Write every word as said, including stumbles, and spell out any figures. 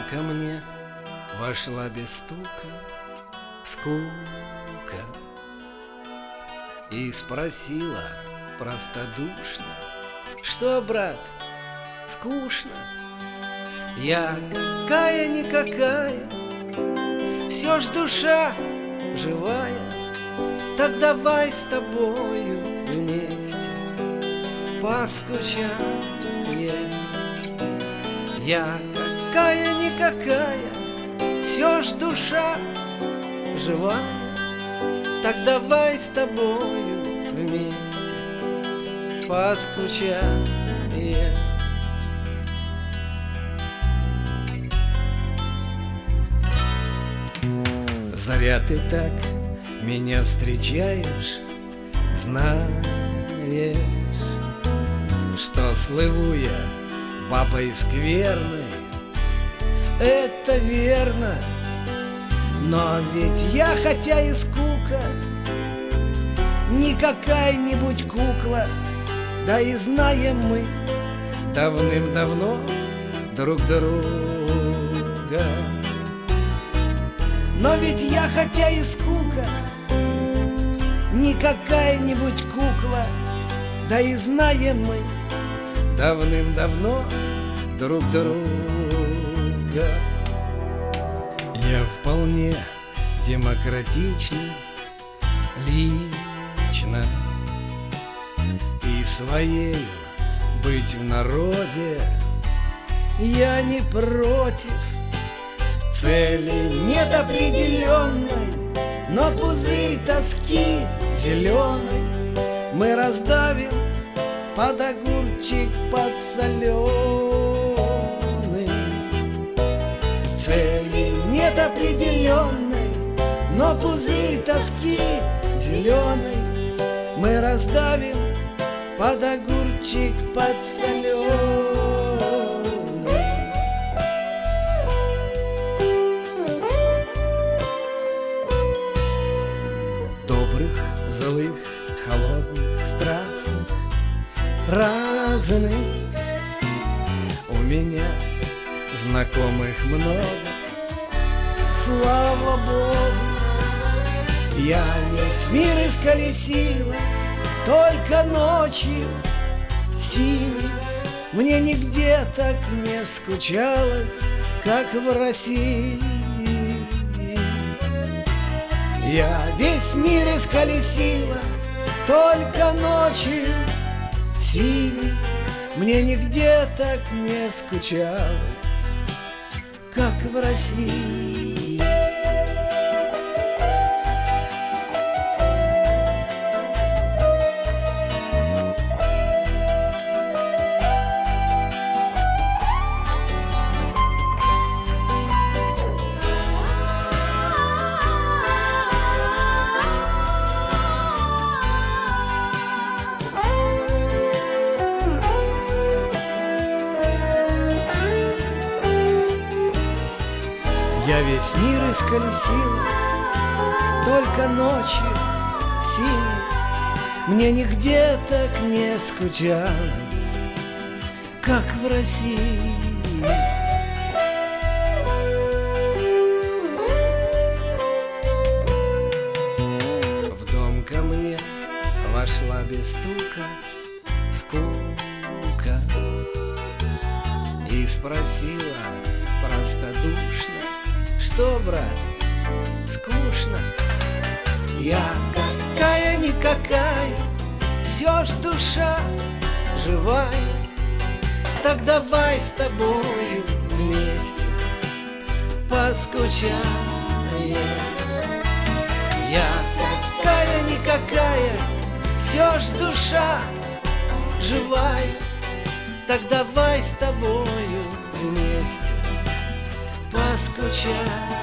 ко мне вошла без стука скука и спросила простодушно: что, брат, скучно? Я какая-никакая, все ж душа живая, так давай с тобою вместе поскучаем. Я какая-никакая, все ж душа живая, так давай с тобою вместе поскучаем. Зря ты так меня встречаешь, знаешь, что слыву я бабой скверной. Это верно, но ведь я, хотя и скука, не какая-нибудь кукла. Да и знаем мы давным-давно друг друга. Но ведь я, хотя и скука, не какая-нибудь кукла. Да и знаем мы давным-давно друг друга. Я вполне демократичный лично, и своею быть в народе я не против. Цели нет определенной, но пузырь тоски зеленый мы раздавим под огурчик подсоленый. Цели нет определенной, но пузырь тоски зеленый мы раздавим под огурчик подсоленый. Добрых, злых, холодных, страстных, разных у меня знакомых много, слава Богу. Я весь мир исколесила только ночью синей. Мне нигде так не скучалось, как в России. Я весь мир исколесила только ночью синей. Мне нигде так не скучалось, как в России. Я весь мир исколесила только ночью синей. Мне нигде так не скучалось, как в России. В дом ко мне вошла без стука скука и спросила простодушно: что, брат, скучно? Я какая-никакая, все ж душа живая, так давай с тобою вместе поскучаем. Я какая-никакая, все ж душа живая, так давай с тобою вместе поскучаем.